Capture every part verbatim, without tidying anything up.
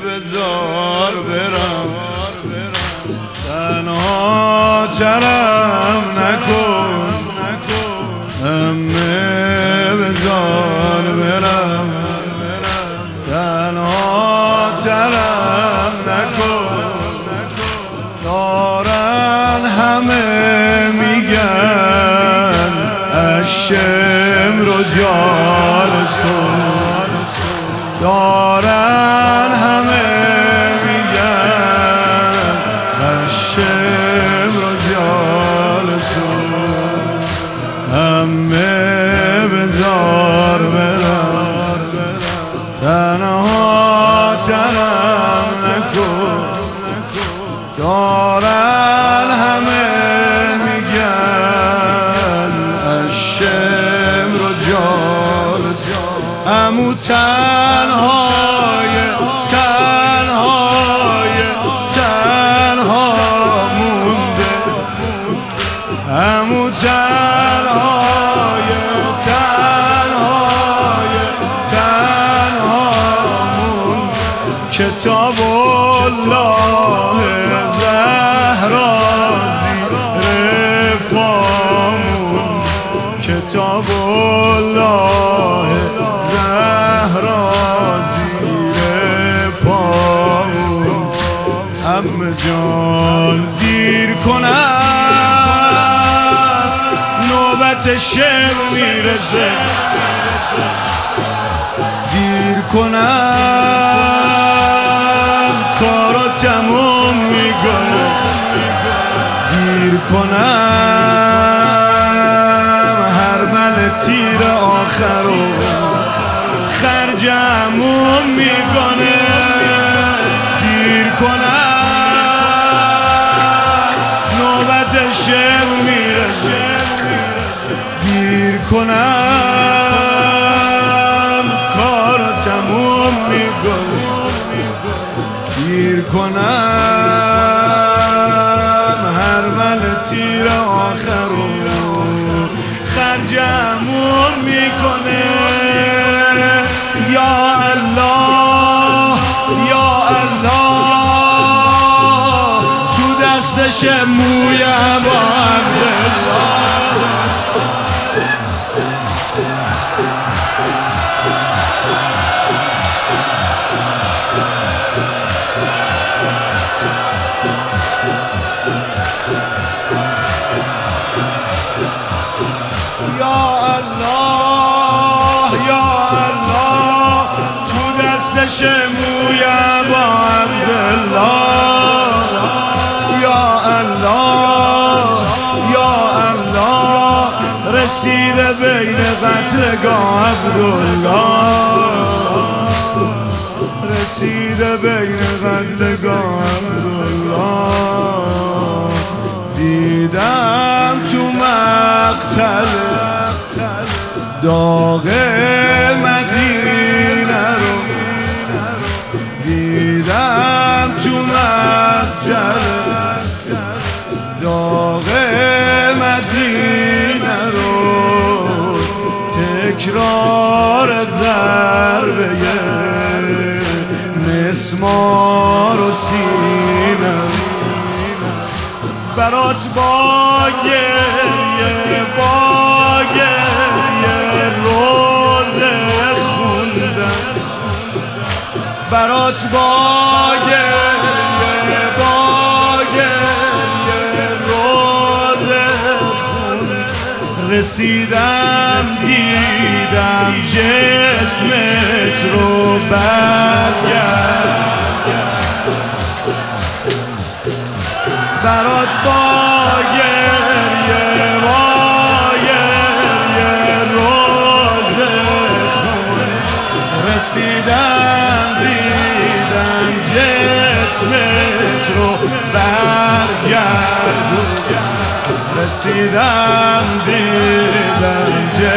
بذار برم، تنها ترم نکن، همه بذار برم، تنها ترم نکن. دارن همه میگن الشمر جالسون، دارن همه میگن الشمر جالسون، همه بذار برم، تنها تنم نکن. دارن همه میگن الشمر جالسون، همو تنهای تنهای تنها مونده، همو تنهای تنهای تنها مونده. کتاب الله زهرا زیر پامون، کتاب الله زهرا زیر پامون. عمه جان دیر کنم نوبت شب میرسه، دیر کنم کارو تموم میکنه، دیر کنم هر بل تیر آخرو خرجمون میکنه، دیر کنم نوبت شب میرسه، دیر کنم کارو تموم میکنه، دیر کنم هر مل تیر آخرو خرجمون میکنه. یا الله یا الله تو دستش موی با عبدالله، یا الله یا الله تو دستش موی با عبدالله، یا الله یا الله رسیده بین قتلگاه عبدالله، رسیده بین قتلگاه عبدالله. دیدم تو مقتل داغ مدینه رو، دیدم تو مقتل داغ مدینه رو، تکرار ضربه مسمار و سینه برات با گریه با گریه روزه خوندم، برات با گریه با گریه روزه خوندم. رسیدم دیدم جسمت رو برگرد، برات با گریه با گریه روزه خون. رسیدم دیدم جسمت رو برگردون، رسیدم دیدم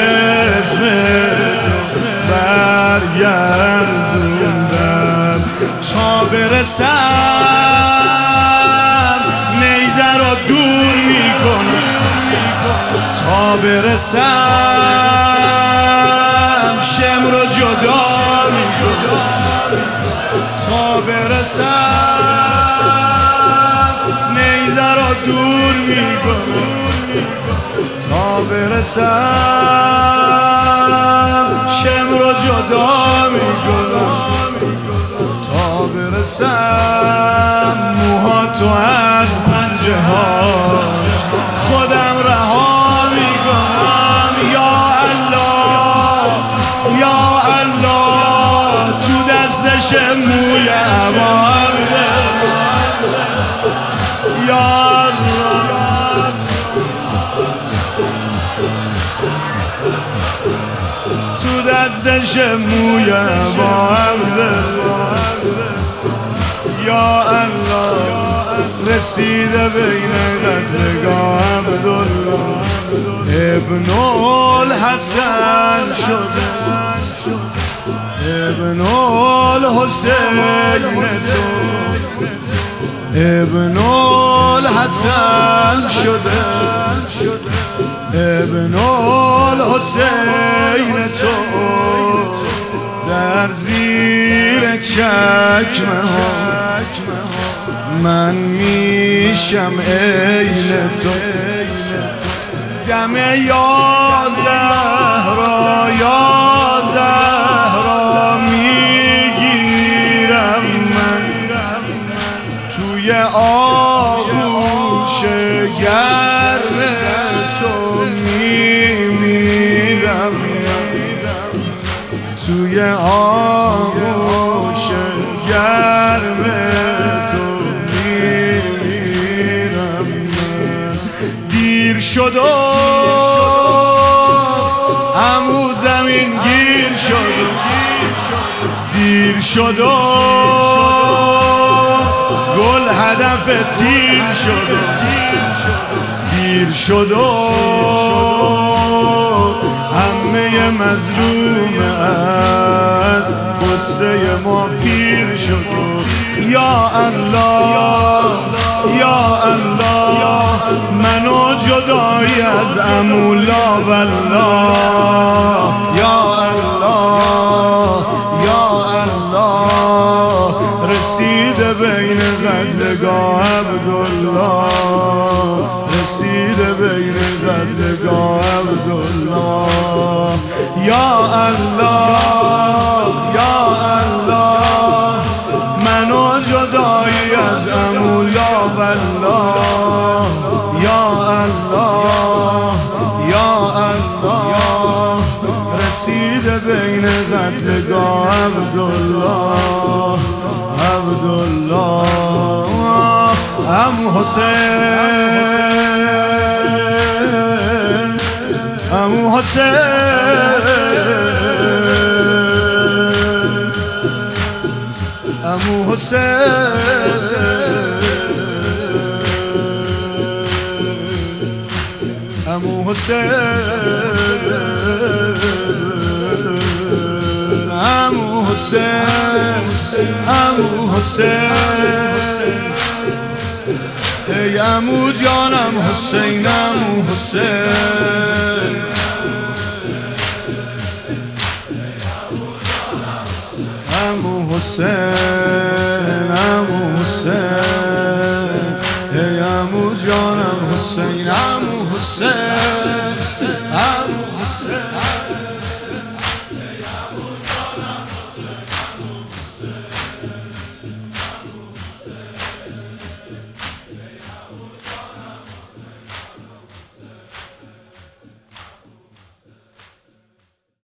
جسمت رو برگردوندم. تا برسم نیزه رو دور میکنم، تا برسم شم رو جدا میکنم، تا برسم نیزه را دور میکنم تا برسم شم را جدا میکنم تا برسم موهاتو از پنجه هاش خودم رها میکنم یا الله یا الله تو دستش موی عبام یا الله تو دستش موی عبام یا الله رسیده بین قدرگاه عبدالله ابن الحسن شده ابن الحسین تو ابن الحسن شده ابن الحسین تو در زیر چکمه ها من میشم عین تو دم یا زهرا یا زهرا میگیرم من توی آغوش گرم تو میمیرم توی آغوش گرم تو میمیرم دیر شد و عمو زمین گیر شد دیر شد و گل هدف تیر شد دیر شد و همه مظلوم از غصه ما پیر شد یا الله یا الله منو جدایی از عمو لا والله یا الله یا الله رسیده بین قدرگاه عبدالله رسیده بین قدرگاه عبدالله یا الله یا الله منو جدایی از عمو لا والله یا الله یا الله رسیده بین قدرگاه عبدالله عبدالله عمو حسین عمو حسین عمو حسین عمو حسین عمو حسین عمو حسین ای عمو جانم حسین عمو حسین عمو حسین عمو حسین ای عمو جانم حسین عمو حسین